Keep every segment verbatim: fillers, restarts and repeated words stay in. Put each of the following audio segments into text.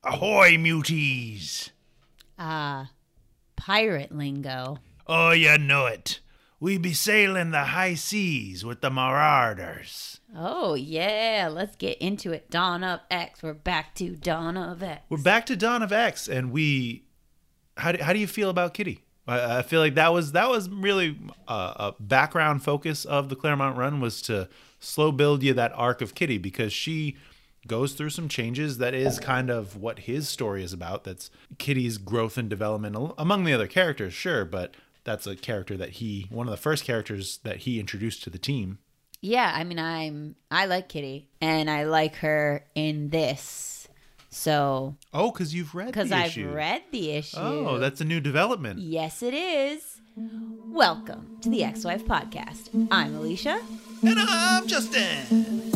Ahoy, muties! Ah, uh, pirate lingo. Oh, you know it. We be sailing the high seas with the marauders. Oh, yeah. Let's get into it. Dawn of X. We're back to Dawn of X. We're back to Dawn of X, and we... How do, how do you feel about Kitty? I, I feel like that was that was really a, a background focus of the Claremont run, was to slow build you that arc of Kitty, because she goes through some changes. That is kind of what his story is about. That's Kitty's growth and development among the other characters, sure, but that's a character that he, one of the first characters that he introduced to the team. Yeah, I mean, I'm I like Kitty, and I like her in this. So oh, because you've read the issue. Because I've read the issue. Oh, that's a new development. Yes, it is. Welcome to the Ex-Wife Podcast. I'm Alicia. And I'm Justin.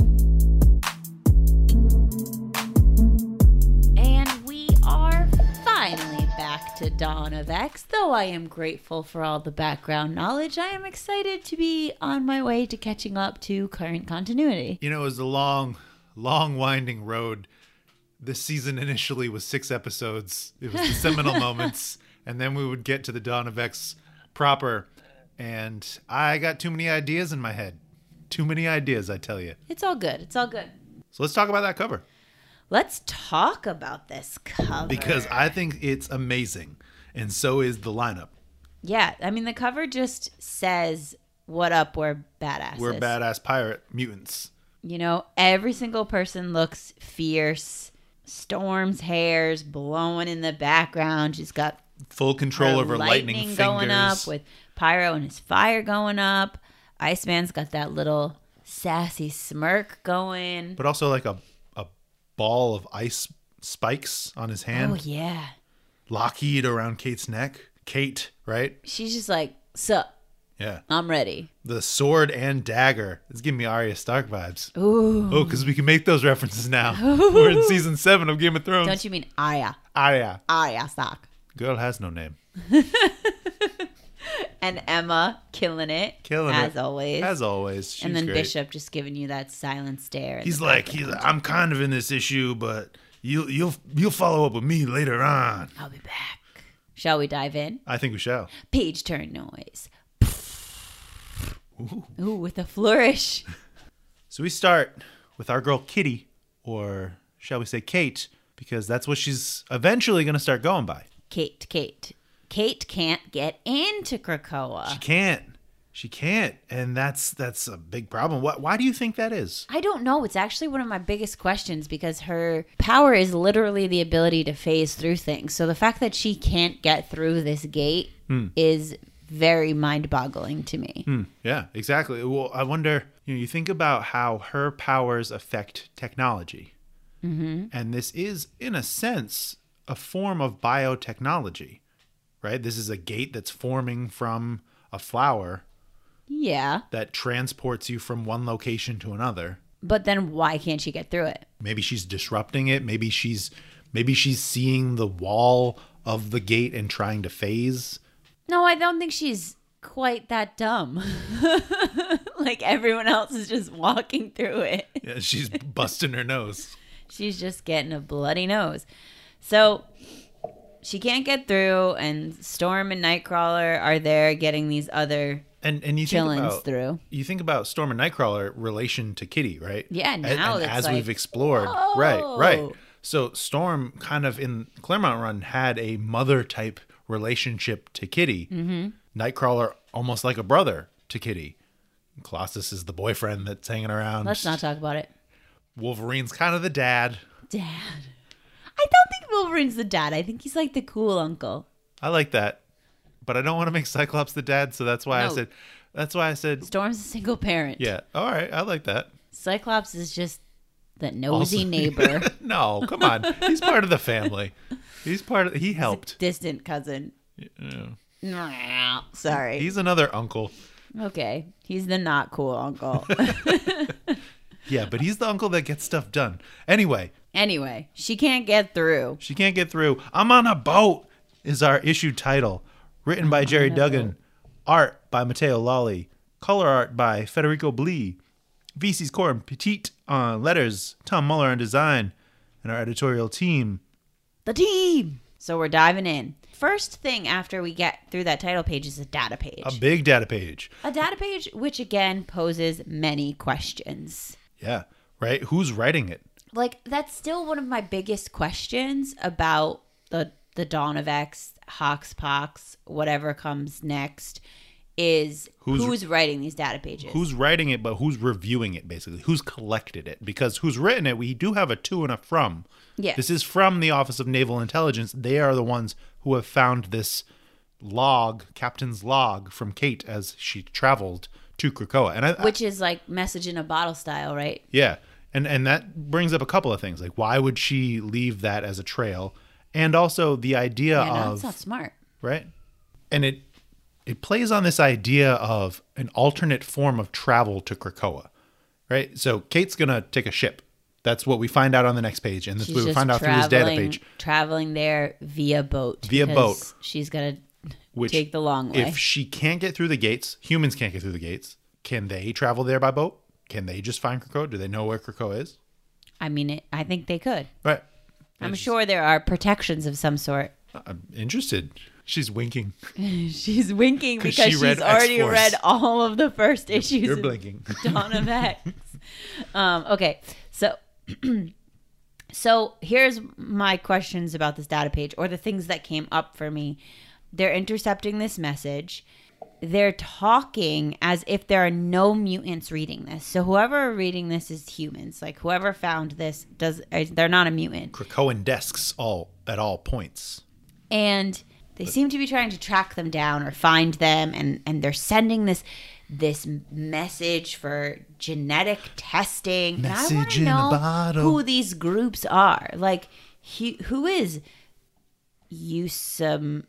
And we are finally back to Dawn of X. Though I am grateful for all the background knowledge, I am excited to be on my way to catching up to current continuity. You know, it was a long, long, winding road. This season initially was six episodes. It was the seminal moments, and then we would get to the Dawn of X proper, and I got too many ideas in my head. Too many ideas, I tell you. It's all good. It's all good. So let's talk about that cover. Let's talk about this cover. Because I think it's amazing, and so is the lineup. Yeah, I mean, the cover just says, what up, we're badasses. We're badass pirate mutants. You know, every single person looks fierce. Storm's hair's blowing in the background. She's got full control over lightning, lightning going fingers. up, with Pyro and his fire going up. Iceman's got that little sassy smirk going. But also like a, a ball of ice spikes on his hand. Oh, yeah. Lockheed around Kate's neck. Kate, right? She's just like, sup. Yeah. I'm ready. The sword and dagger. It's giving me Arya Stark vibes. Ooh. Oh, because we can make those references now. Ooh. We're in season seven of Game of Thrones. Don't you mean Arya? Arya. Arya Stark. Girl has no name. And Emma killing it. Killing as it. As always. As always. She's and then great. Bishop just giving you that silent stare. He's like, he's like, I'm kind of in this issue, but you'll, you'll, you'll follow up with me later on. I'll be back. Shall we dive in? I think we shall. Page turn noise. Ooh. Ooh, with a flourish. So we start with our girl Kitty, or shall we say Kate, because that's what she's eventually going to start going by. Kate, Kate. Kate can't get into Krakoa. She can't. She can't. And that's that's a big problem. Why, why do you think that is? I don't know. It's actually one of my biggest questions, because her power is literally the ability to phase through things. So the fact that she can't get through this gate hmm. is very mind-boggling to me. Hmm. Yeah, exactly. Well, I wonder, you know, you think about how her powers affect technology. Mm-hmm. And this is, in a sense, a form of biotechnology, right? This is a gate that's forming from a flower. Yeah. That transports you from one location to another. But then why can't she get through it? Maybe she's disrupting it. Maybe she's maybe she's seeing the wall of the gate and trying to phase. No, I don't think she's quite that dumb. Like everyone else is just walking through it. Yeah, she's busting her nose. She's just getting a bloody nose. So she can't get through, and Storm and Nightcrawler are there getting these other and and you think about through. You think about Storm and Nightcrawler relation to Kitty, right? Yeah, now and, and as like, we've explored, whoa. right, right. So Storm kind of in Claremont Run had a mother type relationship to Kitty. Mm-hmm. Nightcrawler almost like a brother to Kitty. Colossus is the boyfriend that's hanging around. Let's not talk about it. Wolverine's kind of the dad. Dad. I don't think Wolverine's the dad. I think he's like the cool uncle. I like that. But I don't want to make Cyclops the dad, so that's why no. I said that's why I said Storm's a single parent. Yeah. All right, I like that. Cyclops is just the nosy also, neighbor. No, come on. He's part of the family. He's part of he helped. He's a distant cousin. Yeah. Sorry. He's another uncle. Okay. He's the not cool uncle. Yeah, but he's the uncle that gets stuff done. Anyway. Anyway, she can't get through. She can't get through. I'm on a boat is our issue title. Written by Jerry Duggan. Art by Matteo Lolli. Color art by Federico Blee. V C's Corin Petit on letters. Tom Muller on design. And our editorial team the team. So we're diving in. First thing after we get through that title page is a data page. A big data page. A data page which, again, poses many questions. Yeah, right? Who's writing it? Like, that's still one of my biggest questions about the the Dawn of X, Hoxpox, whatever comes next, is who's, who's writing these data pages? Who's writing it, but who's reviewing it, basically? Who's collected it? Because who's written it, we do have a to and a from. Yeah. This is from the Office of Naval Intelligence. They are the ones who have found this log, captain's log, from Kate as she traveled to Krakoa. And I, Which is like message in a bottle style, right? Yeah. And and that brings up a couple of things. Like, why would she leave that as a trail? And also the idea Yeah, no, of... it's not smart. Right? And it it plays on this idea of an alternate form of travel to Krakoa. Right? So Kate's going to take a ship. That's what we find out on the next page. And that's She's what we just find out through this data page. Traveling there via boat. Via because boat. She's going to Which, take the long way. if she can't get through the gates, humans can't get through the gates, can they travel there by boat? Can they just find Krakoa? Do they know where Krakoa is? I mean, it, I think they could. Right. I'm It's- sure there are protections of some sort. I'm interested. She's winking. She's winking 'Cause because she read she's already X-Force. read all of the first issues You're of blinking. Dawn of X. Um, okay, so so here's my questions about this data page, or the things that came up for me. They're intercepting this message. They're talking as if there are no mutants reading this. So whoever are reading this is humans. Like whoever found this does. They're not a mutant. Krakoan desks all at all points. And they seem to be trying to track them down or find them, and, and they're sending this this message for genetic testing. Message and I want to in a know bottle. who these groups are. Like, he, who is Usam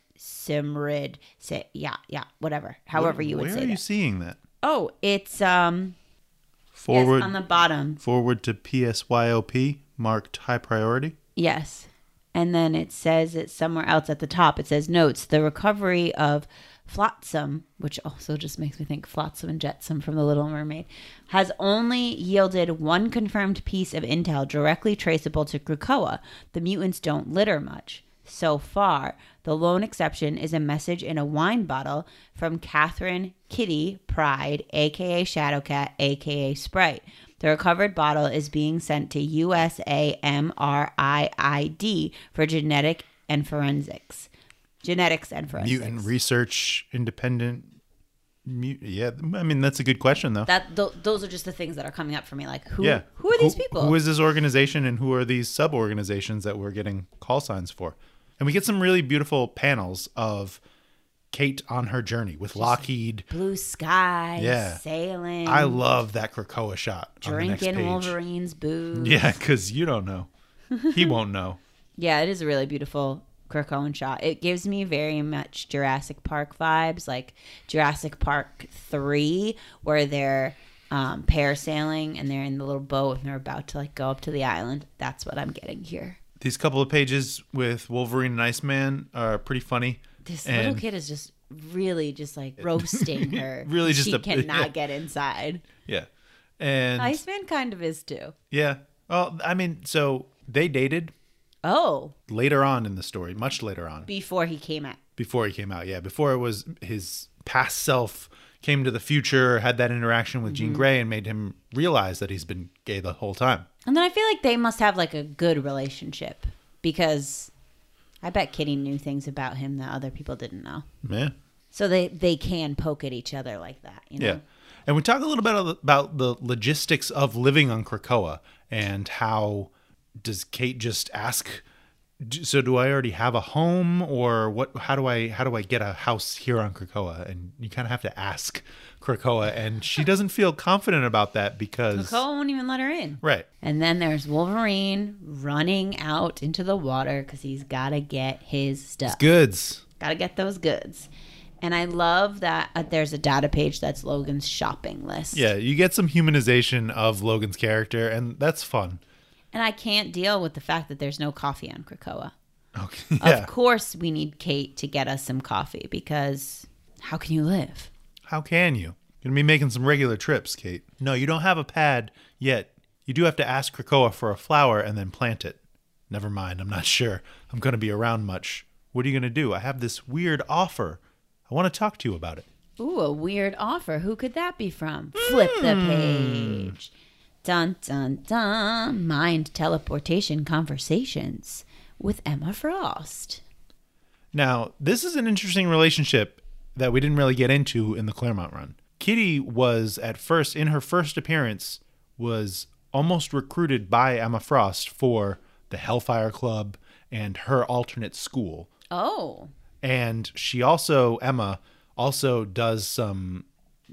Simrid? Say, yeah, yeah, whatever. However you would Where say are you that. seeing that? Oh, it's um Forward, yes, on the bottom. forward to P S Y O P, marked high priority. Yes. And then it says it somewhere else at the top. It says notes, the recovery of Flotsam, which also just makes me think Flotsam and Jetsam from The Little Mermaid, has only yielded one confirmed piece of intel directly traceable to Krakoa. The mutants don't litter much. So far, the lone exception is a message in a wine bottle from Catherine Kitty Pride, a k a. Shadowcat, a k a. Sprite. The recovered bottle is being sent to U S A M R I I D for genetic and forensics. Genetics and forensics. Mutant research, independent. Mut- yeah, I mean, that's a good question, though. That th- those are just the things that are coming up for me. Like, who yeah. who are these people? Who is this organization, and who are these sub-organizations that we're getting call signs for? And we get some really beautiful panels of Kate on her journey with Lockheed. Blue sky, Yeah. sailing. I love that Krakoa shot on the next drinking page. Wolverine's booze. Yeah, because you don't know. He won't know. Yeah, it is a really beautiful Krakoan shot. It gives me very much Jurassic Park vibes, like Jurassic Park three, where they're um, parasailing and they're in the little boat and they're about to like go up to the island. That's what I'm getting here. These couple of pages with Wolverine and Iceman are pretty funny. This And- little kid is just really just like roasting her. Really just she a- cannot yeah. get inside. Yeah. And Iceman kind of is too. yeah. Well, I mean, so they dated Oh, later on in the story, much later on, before he came out. before he came out. Yeah, before it was his past self came to the future, had that interaction with Jean Grey, and made him realize that he's been gay the whole time. And then I feel like they must have like a good relationship because I bet Kitty knew things about him that other people didn't know. Yeah. So they, they can poke at each other like that, you know? Yeah. And we talk a little bit about the logistics of living on Krakoa and how does Kate just ask, so do I already have a home, or what, how do I, how do I get a house here on Krakoa? And you kind of have to ask Krakoa, and she doesn't feel confident about that because Krakoa won't even let her in. right. And then there's Wolverine running out into the water because he's got to get his stuff. Goods. Got to get those goods. And I love that uh, there's a data page that's Logan's shopping list. Yeah, you get some humanization of Logan's character, and that's fun. And I can't deal with the fact that there's no coffee on Krakoa. Okay. Yeah. Of course, we need Kate to get us some coffee because how can you live? How can you? You're gonna be making some regular trips, Kate. No, you don't have a pad yet. You do have to ask Krakoa for a flower and then plant it. never mind. I'm not sure I'm going to be around much. What are you going to do? I have this weird offer. I want to talk to you about it. Ooh, a weird offer. Who could that be from? Flip the page. Dun, dun, dun. Mind teleportation conversations with Emma Frost. Now, this is an interesting relationship that we didn't really get into in the Claremont run. Kitty was at first, in her first appearance, was almost recruited by Emma Frost for the Hellfire Club and her alternate school. Oh. And she also, Emma, also does some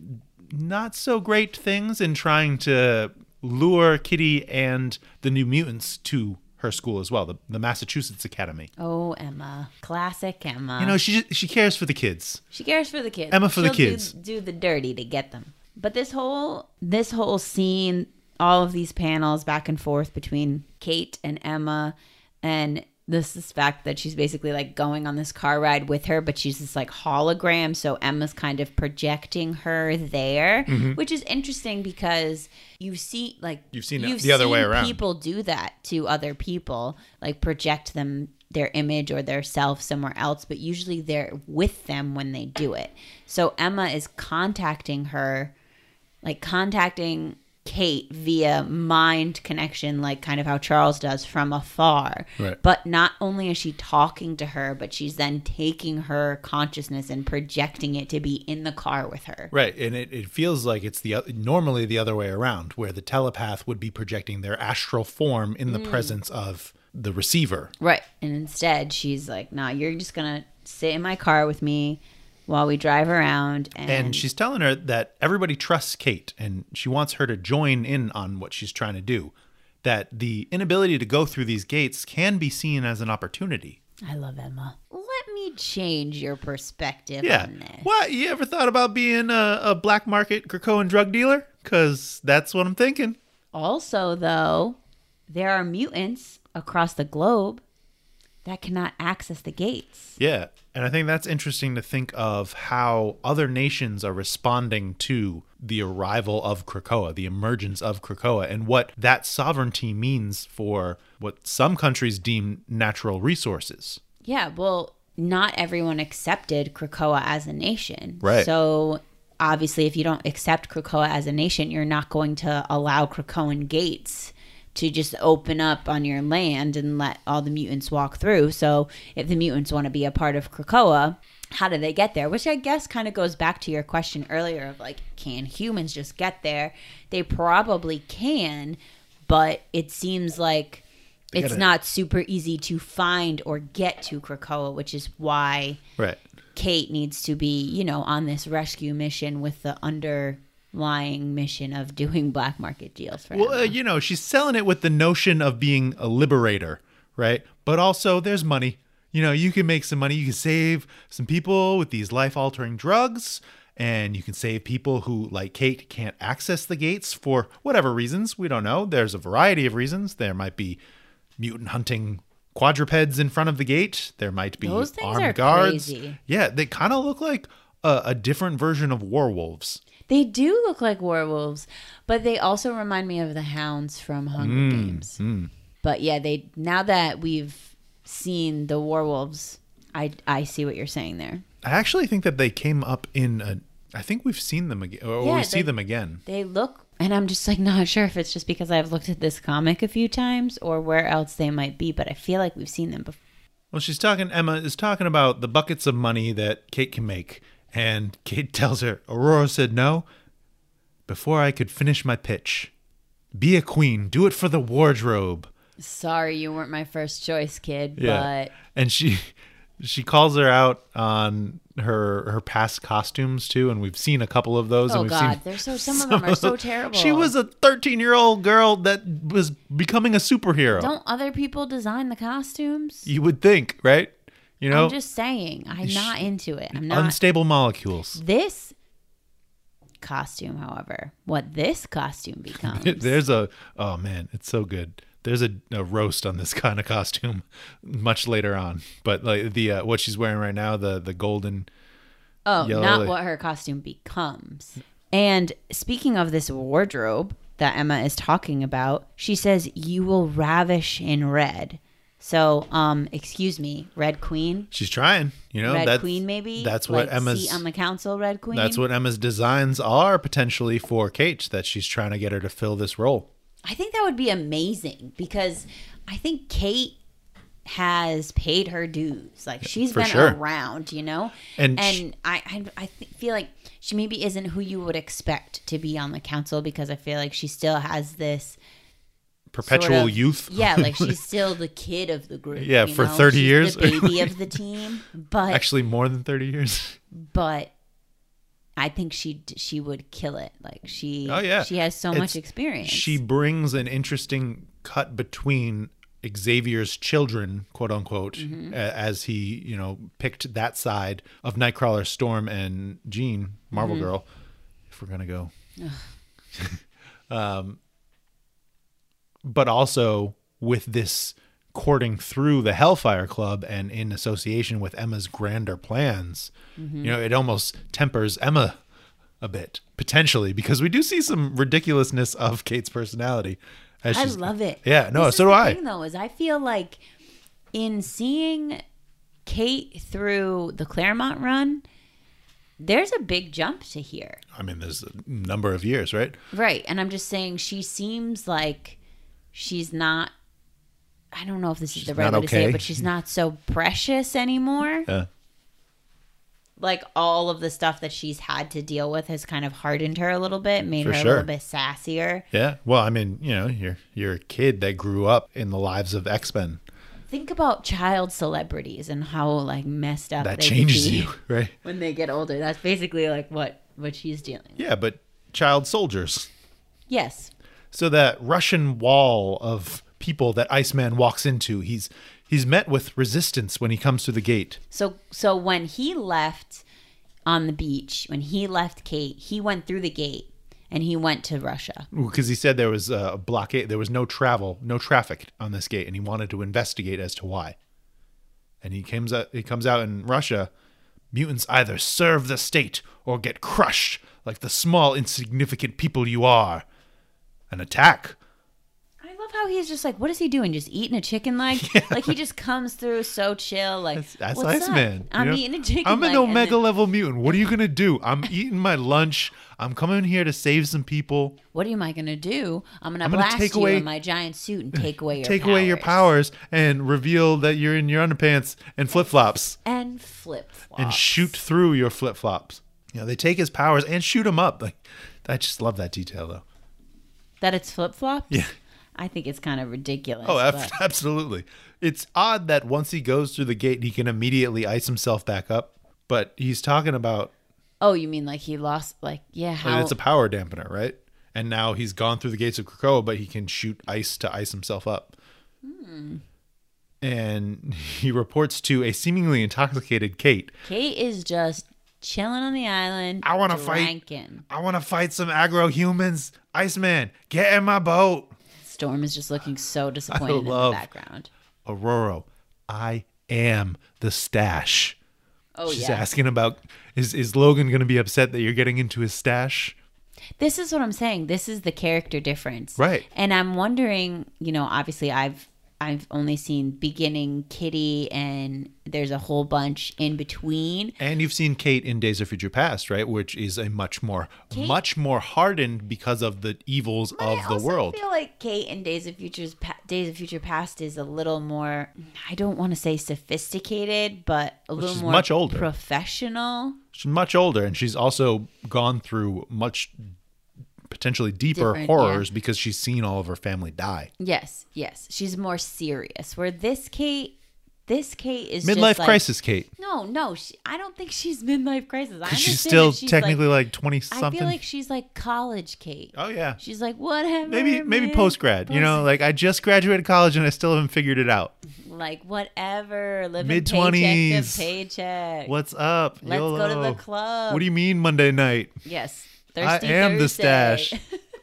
not so great things in trying to lure Kitty and the New Mutants to her school as well, the, the Massachusetts Academy. Oh, Emma. Classic Emma. You know, she she cares for the kids. She cares for the kids. Emma for She'll the kids. Do, do the dirty to get them. But this whole this whole scene, all of these panels back and forth between Kate and Emma, and this is fact that she's basically like going on this car ride with her, but she's this like hologram. So Emma's kind of projecting her there, mm-hmm. which is interesting because you see like you've seen you've the other way around. People do that to other people, like project them their image or their self somewhere else, but usually they're with them when they do it. So Emma is contacting her, like contacting Kate via mind connection, like kind of how Charles does from afar. Right. But not only is she talking to her, but she's then taking her consciousness and projecting it to be in the car with her. Right. And it, it feels like it's the normally the other way around, where the telepath would be projecting their astral form in the mm. presence of the receiver. Right. And instead she's like, nah, you're just going to sit in my car with me while we drive around. And, and she's telling her that everybody trusts Kate and she wants her to join in on what she's trying to do. That the inability to go through these gates can be seen as an opportunity. I love Emma. Let me change your perspective yeah. on this. What? You ever thought about being a, a black market Krakoan drug dealer? Because that's what I'm thinking. Also, though, there are mutants across the globe that cannot access the gates. Yeah. And I think that's interesting to think of how other nations are responding to the arrival of Krakoa, the emergence of Krakoa, and what that sovereignty means for what some countries deem natural resources. Yeah, well, not everyone accepted Krakoa as a nation. Right. So obviously, if you don't accept Krakoa as a nation, you're not going to allow Krakoan gates to just open up on your land and let all the mutants walk through. So if the mutants want to be a part of Krakoa, how do they get there? Which I guess kind of goes back to your question earlier of like, can humans just get there? They probably can, but it seems like it's gotta, not super easy to find or get to Krakoa, which is why right. Kate needs to be, you know, on this rescue mission with the under... lying mission of doing black market deals for well uh, you know, she's selling it with the notion of being a liberator, right? But also there's money. You know, you can make some money. You can save some people with these life-altering drugs, and you can save people who, like Kate, can't access the gates for whatever reasons. We don't know. There's a variety of reasons. There might be mutant hunting quadrupeds in front of the gate. There might be Those things armed are guards. Crazy. Yeah, they kind of look like a, a different version of werewolves. They do look like werewolves, but they also remind me of the hounds from Hunger mm, Games. Mm. But yeah, they now that we've seen the werewolves, I, I see what you're saying there. I actually think that they came up in a, I think we've seen them again, or yeah, we see they, them again. They look, and I'm just like not sure if it's just because I've looked at this comic a few times or where else they might be, but I feel like we've seen them before. Well, she's talking, Emma is talking about the buckets of money that Kate can make. And Kate tells her, Aurora said no. Before I could finish my pitch. Be a queen. Do it for the wardrobe. Sorry, you weren't my first choice, kid. Yeah. But and she she calls her out on her her past costumes too, and we've seen a couple of those. Oh and we've God, seen they're so some of them are so terrible. She was a thirteen-year-old girl that was becoming a superhero. Don't other people design the costumes? You would think, right? You know, I'm just saying, I'm not into it. I'm not. Unstable molecules. This costume, however, what this costume becomes. There's a, oh man, it's so good. There's a, a roast on this kind of costume much later on. But like the uh, what she's wearing right now, the the golden. Oh, yellow, not like, what her costume becomes. And speaking of this wardrobe that Emma is talking about, she says, you will ravish in red. So, um, excuse me, Red Queen. She's trying, you know. Red that's, Queen, maybe. That's what like Emma's seat on the council. Red Queen. That's what Emma's designs are potentially for Kate. That she's trying to get her to fill this role. I think that would be amazing because I think Kate has paid her dues. Like she's For been sure. around, you know. And and sh- I I, I th- feel like she maybe isn't who you would expect to be on the council because I feel like she still has this. Perpetual sort of- youth. Yeah, like she's still the kid of the group. Yeah, you for know? thirty She's years. the baby of the team. But Actually, more than thirty years. but I think she she would kill it. Like she. Oh, yeah. She has so It's- much experience. She brings an interesting cut between Xavier's children, quote unquote, Mm-hmm. a- as he, you know, picked that side of Nightcrawler, Storm, and Jean, Marvel Mm-hmm. Girl, if we're going to go. um, but also with this courting through the Hellfire Club and in association with Emma's grander plans, Mm-hmm. you know, it almost tempers Emma a bit, potentially, because we do see some ridiculousness of Kate's personality. As I she's- love it. Yeah, no, This is so do the I. Thing, though, is I feel like in seeing Kate through the Claremont run, there's a big jump to here. I mean, there's a number of years, right? Right. And I'm just saying she seems like she's not I don't know if this is the right not way to say okay. it, but she's not so precious anymore. Yeah. Like all of the stuff that she's had to deal with has kind of hardened her a little bit, made For her a sure. little bit sassier. Yeah. Well, I mean, you know, you're you're a kid that grew up in the lives of X-Men. Think about child celebrities and how like messed up That they could changes be you, right? when they get older. That's basically like what what she's dealing with. Yeah, but child soldiers. Yes. So that Russian wall of people that Iceman walks into, he's he's met with resistance when he comes to the gate. So so when he left on the beach, when he left Kate, he went through the gate and he went to Russia. Because he said there was a blockade, there was no travel, no traffic on this gate, and he wanted to investigate as to why. And he comes out, he comes out in Russia, mutants either serve the state or get crushed like the small, insignificant people you are. An attack. I love how he's just like, what is he doing? Just eating a chicken leg? Like he just comes through so chill. Like That's, that's what's up? Iceman. I'm you know? eating a chicken I'm leg. an and omega then- level mutant. What are you gonna do? I'm eating my lunch. I'm coming here to save some people. What am I gonna do? I'm gonna I'm gonna blast take you away- in my giant suit and take away your Take powers. away your powers and reveal that you're in your underpants and flip flops and flip flops and shoot through your flip flops. You know, they take his powers and shoot him up. Like, I just love that detail, though. that it's flip flops. Yeah. I think it's kind of ridiculous. Oh, ab- but- absolutely. It's odd that once he goes through the gate, he can immediately ice himself back up. But he's talking about Oh, you mean like he lost? Like yeah, how? and it's a power dampener, right? And now he's gone through the gates of Krakoa, but he can shoot ice to ice himself up. Hmm. And he reports to a seemingly intoxicated Kate. Kate is just chilling on the island. I wanna fight. drinking. I want to fight some aggro humans. Iceman, get in my boat. Storm is just looking so disappointed in love- the background. Aurora, I am the stash. Oh She's yeah. asking about, is, is Logan going to be upset that you're getting into his stash? This is what I'm saying. This is the character difference. Right. And I'm wondering, you know, obviously I've I've only seen beginning Kitty and there's a whole bunch in between. And you've seen Kate in Days of Future Past, right? Which is a much more, Kate- much more hardened because of the evils But of I the also world. feel like Kate in Days of Future's pa- Days of Future Past is a little more, I don't want to say sophisticated, but a little she's more much older. professional. She's much older, and she's also gone through much potentially deeper Different, horrors because she's seen all of her family die. Yes, yes. She's more serious. Where this Kate, this Kate is Midlife just like, crisis, Kate. No, no. She, I don't think she's midlife crisis. I Because she's understand still that she's technically like, like twenty I something. feel like she's like college Kate. Oh yeah, She's like, whatever. maybe maybe man. post grad. You know, Post- like I just graduated college and I still haven't figured it out. like whatever. Living Mid-twenties. paycheck to paycheck. What's up? Let's go to the YOLO. club. What do you mean Monday night? Yes. I Thirsty am the Thursday. stash.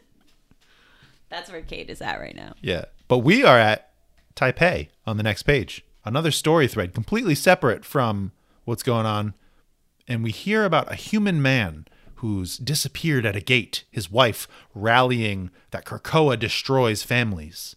That's where Kate is at right now. Yeah. But we are at Taipei on the next page. Another story thread completely separate from what's going on. And we hear about a human man who's disappeared at a gate, his wife rallying that Krakoa destroys families.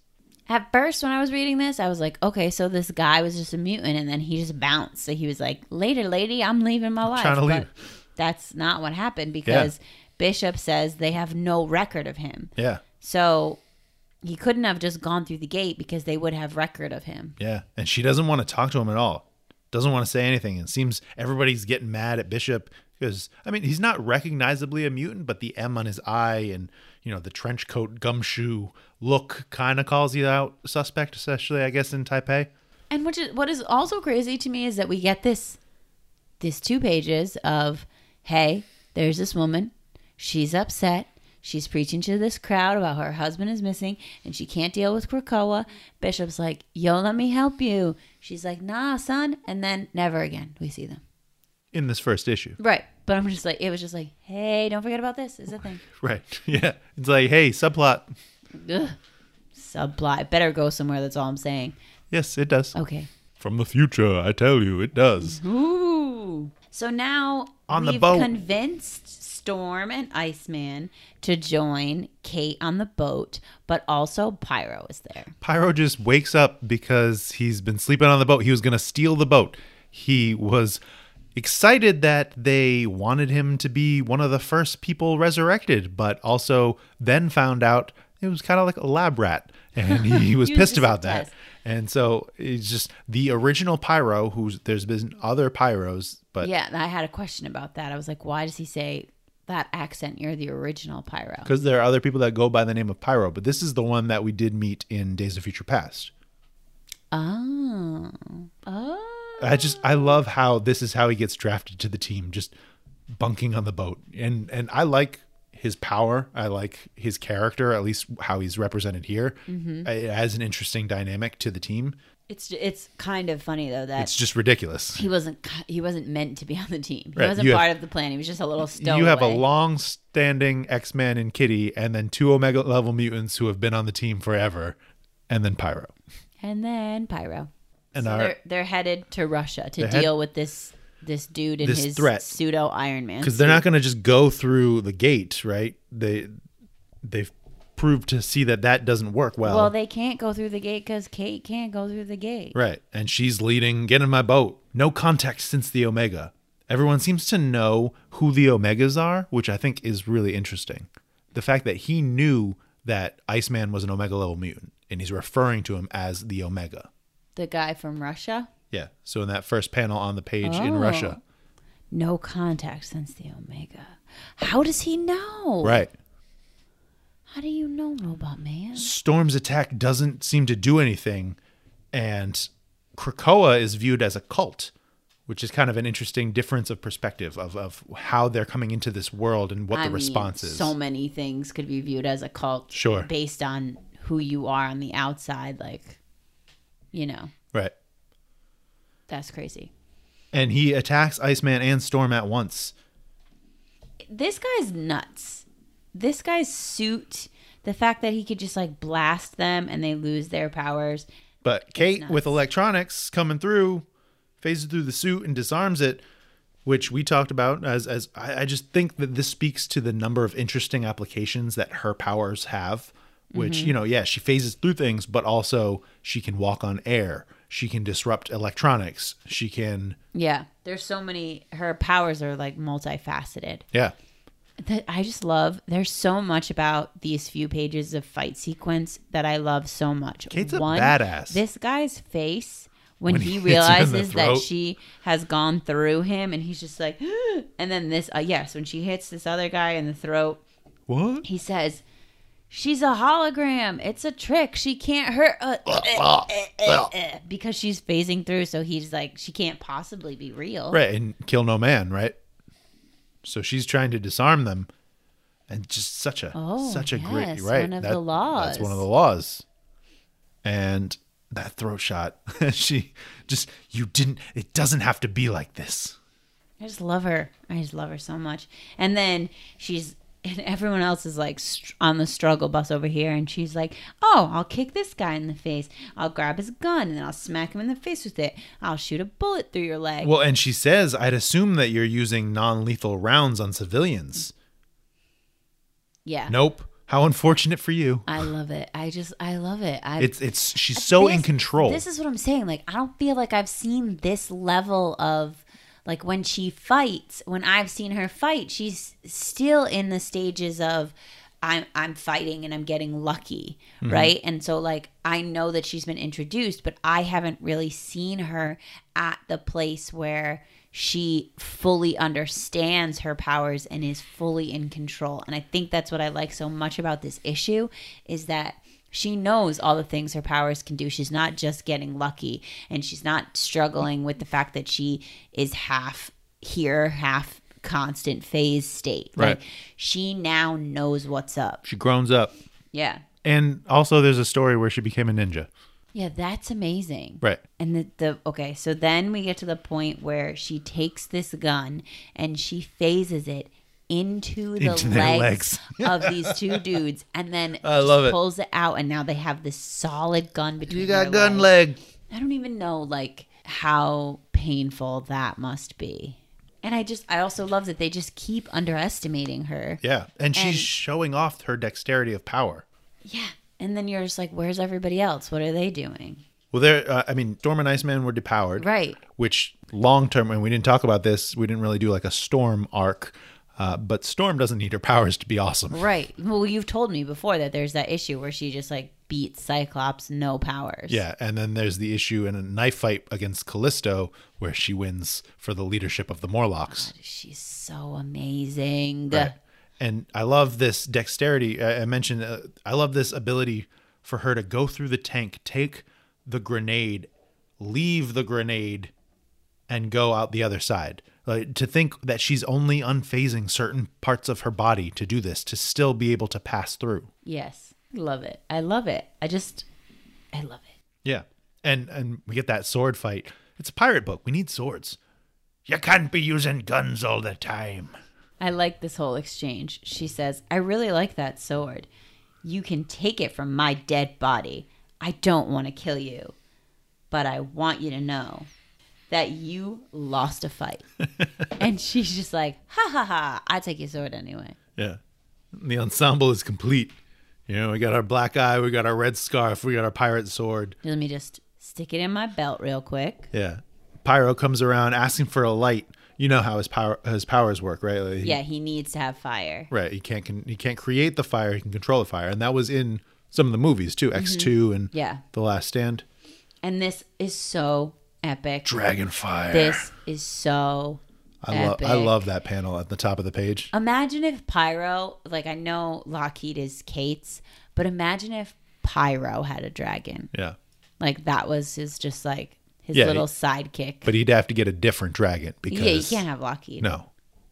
At first, when I was reading this, I was like, okay, so this guy was just a mutant, and then he just bounced. So he was like, later, lady, I'm leaving my life. trying to but leave. That's not what happened because yeah. Bishop says they have no record of him. Yeah. So he couldn't have just gone through the gate because they would have record of him. Yeah. And she doesn't want to talk to him at all. Doesn't want to say anything. It seems everybody's getting mad at Bishop because, I mean, he's not recognizably a mutant, but the M on his eye and, you know, the trench coat gumshoe look kind of calls you out suspect, especially, I guess, in Taipei. And which is, what is also crazy to me is that we get this, this two pages of, hey, there's this woman. She's upset. She's preaching to this crowd about her husband is missing and she can't deal with Krakoa. Bishop's like, yo, let me help you. She's like, nah, son. And then never again we see them. In this first issue. Right. But I'm just like, it was just like, hey, don't forget about this. Is a thing. Right. Yeah. It's like, hey, subplot. Ugh. Subplot. Better go somewhere. That's all I'm saying. Yes, it does. Okay. From the future, I tell you, it does. Ooh. So now on we've the boat. convinced Storm and Iceman to join Kate on the boat, but also Pyro is there. Pyro just wakes up because he's been sleeping on the boat. He was going to steal the boat. He was excited that they wanted him to be one of the first people resurrected, but also then found out it was kind of like a lab rat, and he was he pissed was about that. And so it's just the original Pyro, who's there's been other Pyros, but yeah, I had a question about that. I was like, why does he say that accent? You're the original Pyro. Because there are other people that go by the name of Pyro, but this is the one that we did meet in Days of Future Past. Oh, oh. I just I love how this is how he gets drafted to the team, just bunking on the boat, and and I like his power. I like his character, at least how he's represented here. Mm-hmm. It has an interesting dynamic to the team. It's it's kind of funny though that it's just ridiculous. He wasn't he wasn't meant to be on the team. He right. wasn't you part have, of the plan. He was just a little stowaway. You have a long-standing X-Men and Kitty, and then two Omega level mutants who have been on the team forever, and then Pyro. And then Pyro. And so our, they're they're headed to Russia to head, deal with this this dude and this his threat. pseudo Iron Man. Because they're not going to just go through the gate, right? They they've proved to see that that doesn't work well. Well, they can't go through the gate because Kate can't go through the gate. Right. And she's leading, get in my boat. No contact since the Omega. Everyone seems to know who the Omegas are, which I think is really interesting. The fact that he knew that Iceman was an Omega level mutant, and he's referring to him as the Omega. The guy from Russia? Yeah. So in that first panel on the page oh. in Russia. No contact since the Omega. How does he know? Right. How do you know, Robot Man? Storm's attack doesn't seem to do anything, and Krakoa is viewed as a cult, which is kind of an interesting difference of perspective of, of how they're coming into this world and what I the mean, response is. So many things could be viewed as a cult. Sure. Based on who you are on the outside, like, you know. Right. That's crazy. And he attacks Iceman and Storm at once. This guy's nuts. This guy's suit, the fact that he could just like blast them and they lose their powers. But Kate with electronics coming through, phases through the suit and disarms it, which we talked about as, as I, I just think that this speaks to the number of interesting applications that her powers have, which, mm-hmm. you know, yeah, she phases through things, but also she can walk on air. She can disrupt electronics. She can. Yeah. There's so many, her powers are like multifaceted. Yeah. That I just love. There's so much about these few pages of fight sequence that I love so much. Kate's One, a badass. This guy's face when, when he, he realizes that she has gone through him, and he's just like, and then this, uh, yes, when she hits this other guy in the throat, what he says, she's a hologram. It's a trick. She can't hurt uh, uh, uh, uh, uh, because she's phasing through. So he's like, she can't possibly be real, right? And kill no man, right? So she's trying to disarm them, and just such a oh, such a yes, great right. One of that, the laws. That's one of the laws. And that throat shot, she just you didn't. It doesn't have to be like this. I just love her. I just love her so much. And then she's and everyone else is like str- on the struggle bus over here, and she's like, "Oh, I'll kick this guy in the face. I'll grab his gun and then I'll smack him in the face with it. I'll shoot a bullet through your leg." Well, and she says, "I'd assume that you're using non-lethal rounds on civilians." Yeah. Nope. How unfortunate for you. I love it. I just, I love it. I, It's it's she's so this, in control. This is what I'm saying. Like, I don't feel like I've seen this level of, like, when she fights, when I've seen her fight, she's still in the stages of, I'm I'm fighting and I'm getting lucky, mm-hmm. right? And so, like, I know that she's been introduced, but I haven't really seen her at the place where she fully understands her powers and is fully in control. And I think that's what I like so much about this issue, is that she knows all the things her powers can do. She's not just getting lucky, and she's not struggling with the fact that she is half here, half constant phase state. Right. Like, she now knows what's up. She grows up. Yeah. And also there's a story where she became a ninja. Yeah, that's amazing. Right. And the, the okay, so then we get to the point where she takes this gun and she phases it into the Into their legs, legs. of these two dudes, and then I just love it. pulls it out, and now they have this solid gun between You got their gun legs. leg. I don't even know, like, how painful that must be. And I just, I also love that they just keep underestimating her. Yeah. And she's And- showing off her dexterity of power. Yeah. And then you're just like, where's everybody else? What are they doing? Well, there, uh, I mean, Storm and Iceman were depowered. Right. Which long term, and we didn't talk about this, we didn't really do like a Storm arc. Uh, but Storm doesn't need her powers to be awesome. Right. Well, you've told me before that there's that issue where she just, like, beats Cyclops, no powers. Yeah, and then there's the issue in a knife fight against Callisto where she wins for the leadership of the Morlocks. God, she's so amazing. Right. And I love this dexterity. I I mentioned, uh, I love this ability for her to go through the tank, take the grenade, leave the grenade, and go out the other side. Like, to think that she's only unfazing certain parts of her body to do this, to still be able to pass through. Yes. Love it. I love it. I just, I love it. Yeah. And and we get that sword fight. It's a pirate book. We need swords. You can't be using guns all the time. I like this whole exchange. She says, I really like that sword. You can take it from my dead body. I don't want to kill you, but I want you to know that you lost a fight. And she's just like, ha ha ha, I take your sword anyway. Yeah. The ensemble is complete. You know, we got our black eye, we got our red scarf, we got our pirate sword. Let me just stick it in my belt real quick. Yeah. Pyro comes around asking for a light. You know how his power his powers work, right? Like he, Yeah, he needs to have fire. Right. He can't can, he can't create the fire, he can control the fire. And that was in some of the movies too, X two and Yeah. The Last Stand. And this is so epic. Dragonfire. This is so I love epic. I love that panel at the top of the page. Imagine if Pyro, like, I know Lockheed is Kate's, but imagine if Pyro had a dragon. Yeah. Like, that was his, just like his Yeah, little he- sidekick. But he'd have to get a different dragon because Yeah, you can't have Lockheed. No.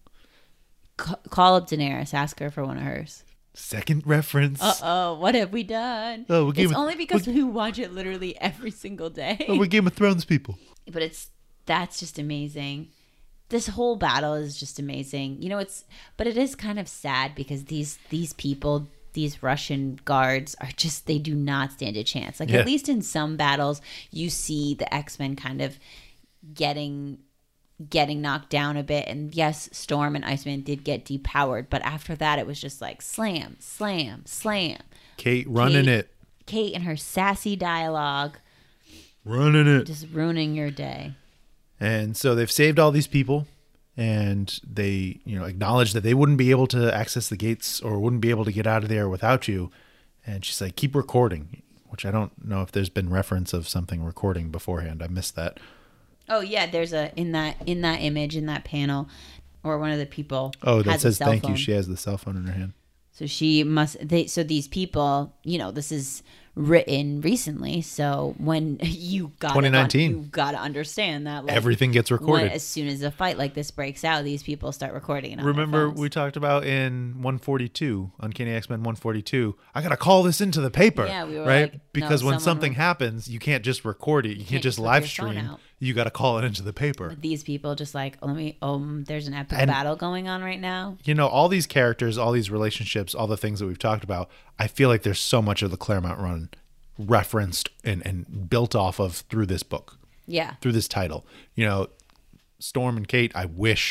C- call up Daenerys, ask her for one of hers. Second reference. Uh oh, what have we done? Oh, we Game it's of- only because we watch it literally every single day. Oh, we're Game of Thrones people. But it's that's just amazing. This whole battle is just amazing. You know, it's but it is kind of sad because these these people, these Russian guards are just they do not stand a chance. Like Yeah. at least in some battles you see the X-Men kind of getting getting knocked down a bit, and yes, Storm and Iceman did get depowered, but after that it was just like slam, slam, slam. Kate running Kate- it. Kate and her sassy dialogue Running it. just ruining your day. And so they've saved all these people, and they, you know, acknowledge that they wouldn't be able to access the gates or wouldn't be able to get out of there without you. And she's like, keep recording, which I don't know if there's been reference of something recording beforehand. I missed that. Oh yeah, there's a in that in that image in that panel, or one of the people. Oh, that has a says cell thank phone. you. She has the cell phone in her hand. So she must. They so these people. You know, this is written recently. So when you got twenty nineteen. you got to understand that like, Everything gets when, recorded. as soon as a fight like this breaks out, these people start recording it. On their Remember phones. we talked about in one forty-two, Uncanny X-Men one forty-two, I got to call this into the paper, Yeah, we were right? like, no, because when someone something re- happens, you can't just record it. You can't, can't just just whip live your phone stream. out. You got to call it into the paper. These people just like let me. Um, there's an epic And- battle going on right now. You know, all these characters, all these relationships, all the things that we've talked about, I feel like there's so much of the Claremont run referenced and, and built off of through this book, Yeah. through this title. You know, Storm and Kate, I wish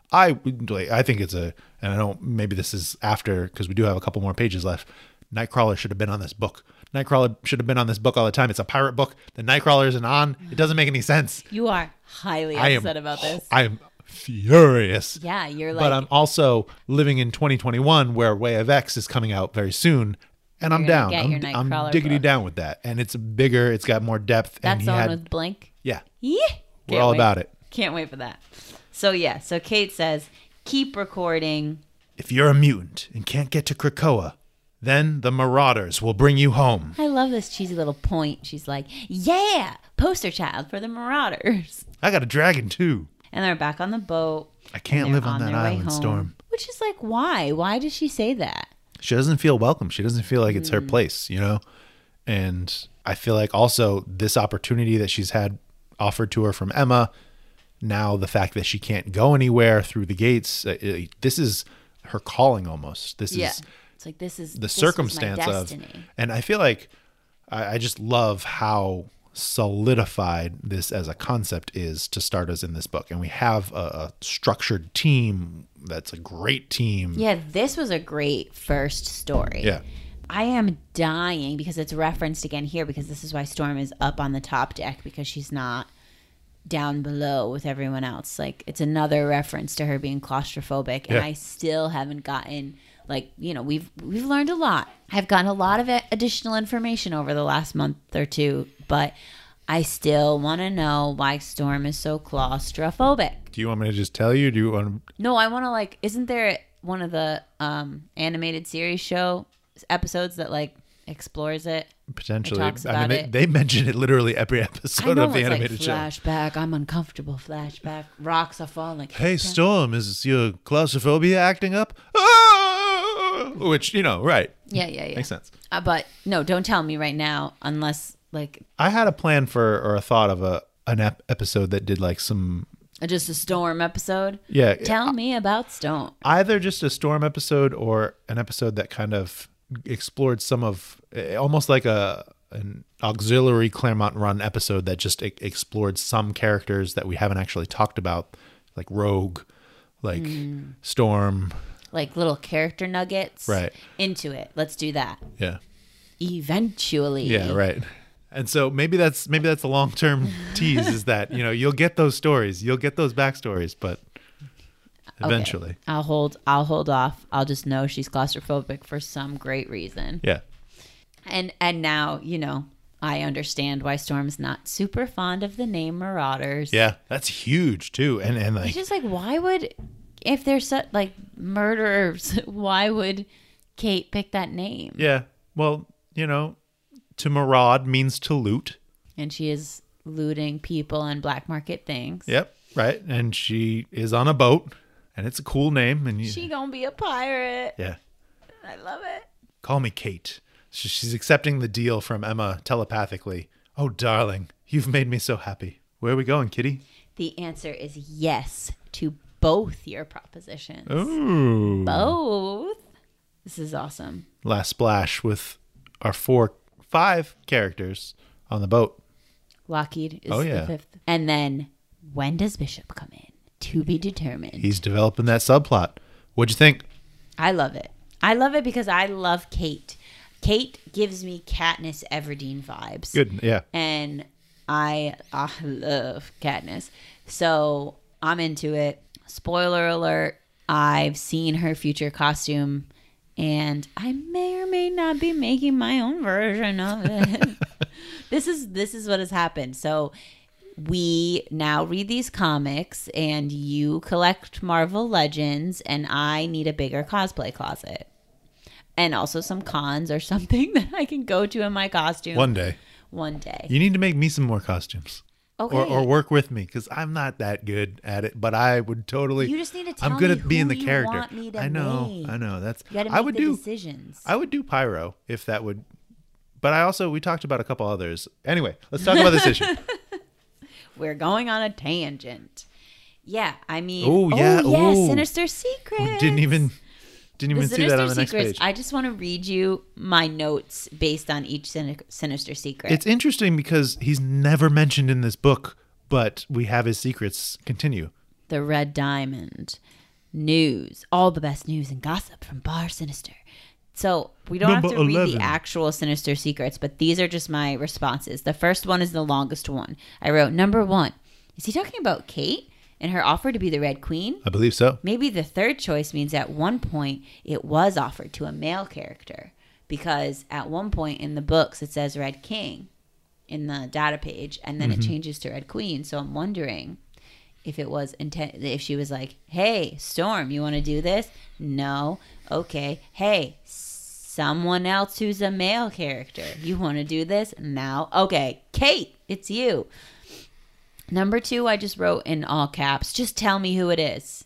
I would like, I think it's a, and I don't, maybe this is after, because we do have a couple more pages left. Nightcrawler should have been on this book. Nightcrawler should have been on this book all the time. It's a pirate book. The Nightcrawler isn't on. It doesn't make any sense. You are highly I upset am, about this. I am furious. Yeah, you're like. But I'm also living in twenty twenty-one where Way of X is coming out very soon. And I'm You're gonna down. get I'm, your I'm Nightcrawler diggity book. down with that. And it's bigger. It's got more depth. That's and he the one had, with Blink. yeah. Yeah. We're Can't all wait. about it. Can't wait for that. So yeah, so Kate says, keep recording. If you're a mutant and can't get to Krakoa, then the Marauders will bring you home. I love this cheesy little point. She's like, yeah, poster child for the Marauders. I got a dragon too. And they're back on the boat. I can't and they're live on that their way island, home. Storm. Which is like, why? Why does she say that? She doesn't feel welcome. She doesn't feel like it's Mm. her place, you know? And I feel like also this opportunity that she's had offered to her from Emma, now the fact that she can't go anywhere through the gates, uh, it- this is her calling almost. This Yeah. is It's like, this is the this circumstance was my of, destiny. and I feel like I, I just love how solidified this as a concept is to start us in this book. And we have a, a structured team that's a great team. Yeah, this was a great first story. Yeah. I am dying because it's referenced again here because this is why Storm is up on the top deck because she's not down below with everyone else. Like, it's another reference to her being claustrophobic. And Yeah. I still haven't gotten, like, you know, we've we've learned a lot. I've gotten a lot of additional information over the last month or two, but I still want to know why Storm is so claustrophobic. Do you want me to just tell you? Do you want to? No, I want to, like, isn't there one of the um, animated series show episodes that, like, explores it? Potentially. talks I mean, about they, it. they mention it literally every I episode know, of the it's animated like, show. flashback, I'm uncomfortable, flashback, rocks are falling. Hey, Storm, is your claustrophobia acting up? Ah! Which, you know, right. Yeah, yeah, yeah. Makes sense. Uh, but, no, don't tell me right now unless, like, I had a plan for, or a thought of a an ep- episode that did like some, just a Storm episode. yeah. Tell me about Storm. Either just a Storm episode or an episode that kind of explored some of, eh, almost like a an auxiliary Claremont Run episode that just e- explored some characters that we haven't actually talked about, like Rogue, like Hmm. Storm. Like, little character nuggets. Right. Into it. Let's do that. Yeah. Eventually. Yeah, right. And so maybe that's maybe that's a long term tease is that, you know, you'll get those stories, you'll get those backstories, but eventually. Okay. I'll hold I'll hold off. I'll just know she's claustrophobic for some great reason. Yeah. And and now, you know, I understand why Storm's not super fond of the name Marauders. Yeah. That's huge too. And and like It's just like, why would, if they're such like murderers, why would Kate pick that name? yeah. Well, you know, to maraud means to loot. And she is looting people and black market things. Yep. Right. And she is on a boat and it's a cool name. And you, She gonna be a pirate. yeah. I love it. Call me Kate. She- She's accepting the deal from Emma telepathically. Oh, darling, you've made me so happy. Where are we going, kitty? The answer is yes to both your propositions. Ooh. Both. This is awesome. Last splash with our four, five characters on the boat. Lockheed is Oh, yeah. the fifth. And then when does Bishop come in? To be determined. He's developing that subplot. What'd you think? I love it. I love it because I love Kate. Kate gives me Katniss Everdeen vibes. Good. Yeah. And I, I love Katniss. So I'm into it. Spoiler alert. I've seen her future costume and I may or may not be making my own version of it. This is this is what has happened. So we now read these comics and you collect Marvel Legends and I need a bigger cosplay closet. And also some cons or something that I can go to in my costume. One day. One day. You need to make me some more costumes. Okay. Or, or work with me because I'm not that good at it, but I would totally. You just need to tell I'm good me at being who the you character. want me to I know. make. I know. That's. You got to I make would the do. decisions. I would do Pyro if that would. But I also we talked about a couple others. Anyway, let's talk about this issue. We're going on a tangent. Yeah, I mean. Oh, yeah, Oh yeah. ooh. Sinister Secrets. We didn't even didn't The even see Sinister that on the next Secrets. page. I just want to read you my notes based on each sin- Sinister Secret. It's interesting because he's never mentioned in this book, but we have his secrets continue. the Red Diamond, news, all the best news and gossip from Bar Sinister. So we don't Number have to read eleven. the actual Sinister Secrets, but these are just my responses. The first one is the longest one. I wrote, number one, is he talking about Kate and her offer to be the Red Queen? I believe so. Maybe the third choice means at one point it was offered to a male character, because at one point in the books it says Red King in the data page, and then Mm-hmm. it changes to Red Queen. So I'm wondering if it was intent, if she was like, "Hey, Storm, you want to do this?" No. Okay. Hey, someone else who's a male character, you want to do this? Now. Okay, Kate, it's you. Number two, I just wrote in all caps, just tell me who it is.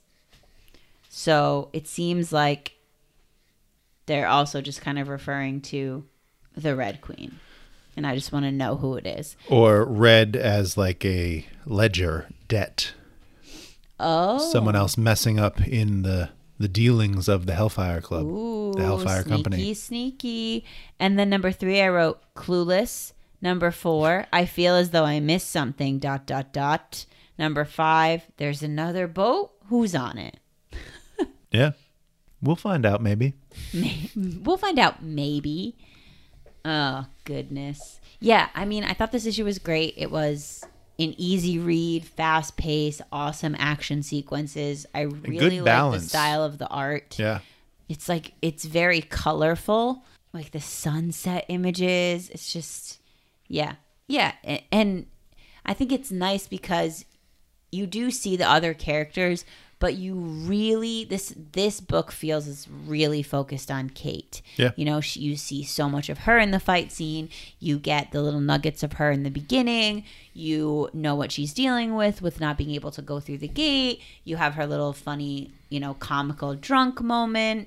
So it seems like they're also just kind of referring to the Red Queen. And I just want to know who it is. Or red as like a ledger debt. Oh. Someone else messing up in the, the dealings of the Hellfire Club. Ooh, the Hellfire sneaky, Company. Sneaky. And then number three, I wrote clueless. Number four, I feel as though I missed something, dot, dot, dot. Number five, there's another boat. Who's on it? Yeah. We'll find out maybe. We'll find out maybe. Oh, goodness. Yeah, I mean, I thought this issue was great. It was an easy read, fast pace, awesome action sequences. I really like the balance. style of the art. Yeah. It's like, it's very colorful, like the sunset images. It's just, yeah. Yeah. a- And I think it's nice because you do see the other characters, but you really, this this book feels is really focused on Kate. Yeah. You know, she, you see so much of her in the fight scene. You get the little nuggets of her in the beginning. You know what she's dealing with, with not being able to go through the gate. You have her little funny, you know, comical drunk moment.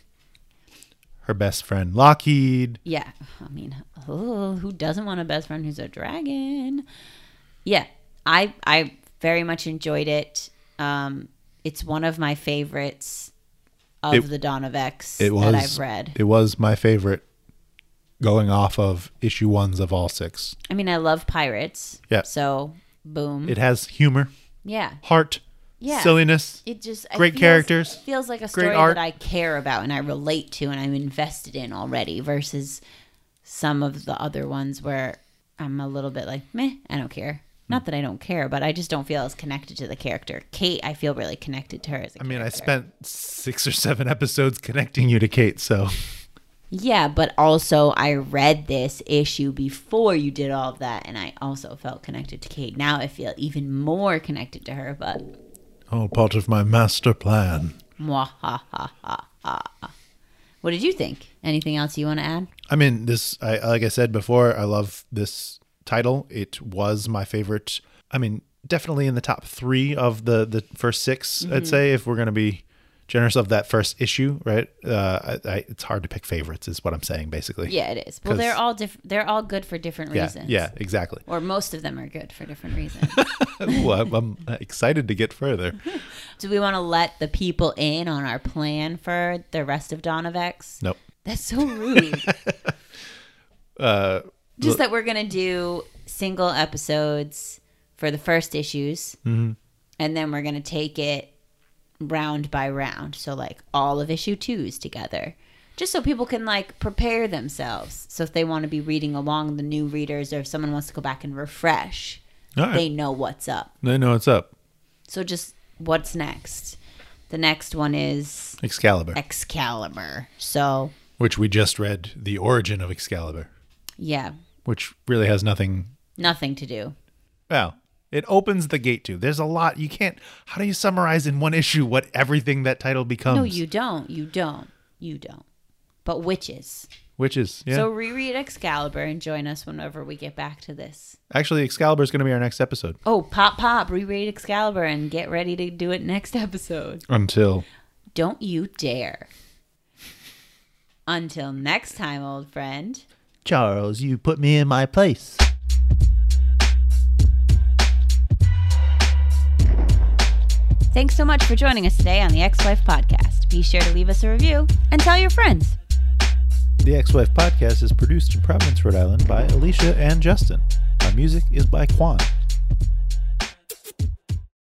Her best friend Lockheed. Yeah. I mean, oh, who doesn't want a best friend who's a dragon? Yeah. I I very much enjoyed it. Um, it's one of my favorites of It- the Dawn of X It was that I've read. It was my favorite going off of issue ones of all six. I mean, I love pirates. Yeah. So, boom. It has humor, yeah. heart, Yeah. silliness. It just it Great feels- characters, feels like a great story art. that I care about and I relate to and I'm invested in already versus some of the other ones where I'm a little bit like, meh, I don't care. Not that I don't care, but I just don't feel as connected to the character. Kate, I feel really connected to her as a I mean, I character. spent six or seven episodes connecting you to Kate, so Yeah, but also I read this issue before you did all of that, and I also felt connected to Kate. Now I feel even more connected to her, but all part of my master plan. mwah, ha, ha, ha, ha. What did you think? Anything else you want to add? I mean, this, I, like I said before, I love this title. It was my favorite. I mean, definitely in the top three of the, the first six, Mm-hmm. I'd say, if we're going to be generous of that first issue, right? Uh, I, I, it's hard to pick favorites is what I'm saying, basically. Yeah, it is. Well, 'Cause- they're all different. They're all good for different Yeah, reasons. yeah, exactly. Or most of them are good for different reasons. Ooh, I'm, I'm excited to get further. Do we want to let the people in on our plan for the rest of Dawn of X? Nope. That's so rude. Uh, Just that we're going to do single episodes for the first issues. Mm-hmm. And then we're going to take it round by round. So, like, all of issue twos together. Just so people can, like, prepare themselves. So if they want to be reading along, the new readers, or if someone wants to go back and refresh, all right. they know what's up. They know what's up. So just what's next? The next one is Excalibur, Excalibur. So, which we just read the origin of Excalibur, yeah, which really has nothing. nothing to do. Well, it opens the gate to. There's a lot. You can't. How do you summarize in one issue what everything that title becomes? No, you don't. You don't. You don't. But witches. Which is, yeah. So reread Excalibur and join us whenever we get back to this. Actually, Excalibur is going to be our next episode. Oh, pop, pop, reread Excalibur and get ready to do it next episode. Until. Don't you dare. Until next time, old friend. Charles, you put me in my place. Thanks so much for joining us today on the Ex-Wife Podcast. Be sure to leave us a review and tell your friends. The Ex-Wife Podcast is produced in Providence, Rhode Island by Alicia and Justin. Our music is by Quan.